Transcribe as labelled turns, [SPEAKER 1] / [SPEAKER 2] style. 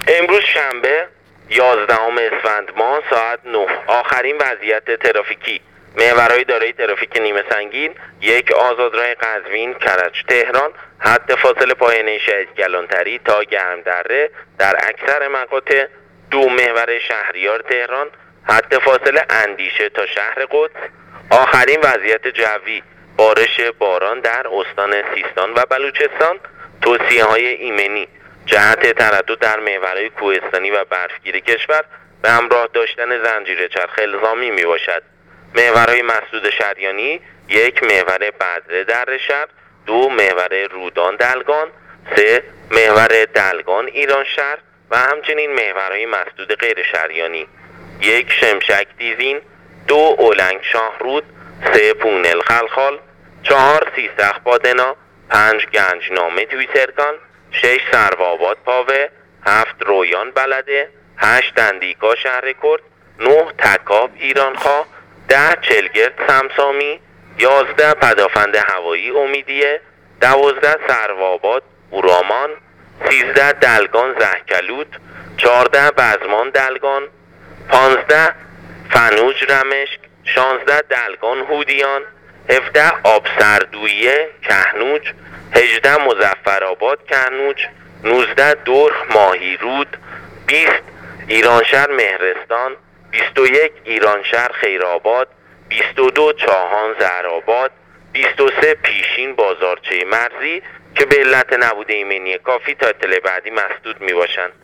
[SPEAKER 1] امروز شنبه 11 اسفند ماه ساعت 9. آخرین وضعیت ترافیکی: محورهای دارای ترافیک نیمه سنگین: 1 آزادراه قزوین کرج تهران، حد فاصله پایانه شهید کلانتری تا گرمدره در اکثر مقاطع. 2 محور شهریار تهران، حد فاصله اندیشه تا شهر قدس. آخرین وضعیت جوی: بارش باران در استان سیستان و بلوچستان. توصیه‌های ایمنی: جهت تردد در محورهای کوهستانی و برفگیر کشور به همراه داشتن زنجیره چرخ الزامی می باشد. محورهای مسدود شریانی: 1 محور بذره در شهر، 2 محور رودان دلگان، 3 محور دلگان ایران شهر و همچنین محورهای مسدود غیر شریانی: 1 شمشک دیزین، 2 اولنگ شاهرود، 3 پونل خلخال، 4 سیستخ بادنا، 5 گنجنامه تویترگان، 6 سروآباد پاوه، 7 رویان بلده، 8 اندیکا شهر کرد، 9 تکاب ایرانخواه، 10 چلگرد سمسامی، 11 پدافند هوایی امیدیه، 12 سروآباد اورامان، 13 دلگان زهکلود، 14 بزمان دلگان، 15 فنوج رمشک، 16 دلگان هودیان، 17 آبسردویه کهنوج، 18 مظفرآباد کهنوج، 19 دور ماهی رود، 20 ایرانشهر مهرستان، 21 ایرانشهر خیرآباد، 22 چاهان زهرآباد، 23 پیشین بازارچه مرزی که به علت نبود ایمنی کافی تا اطلاع بعدی مسدود می باشند.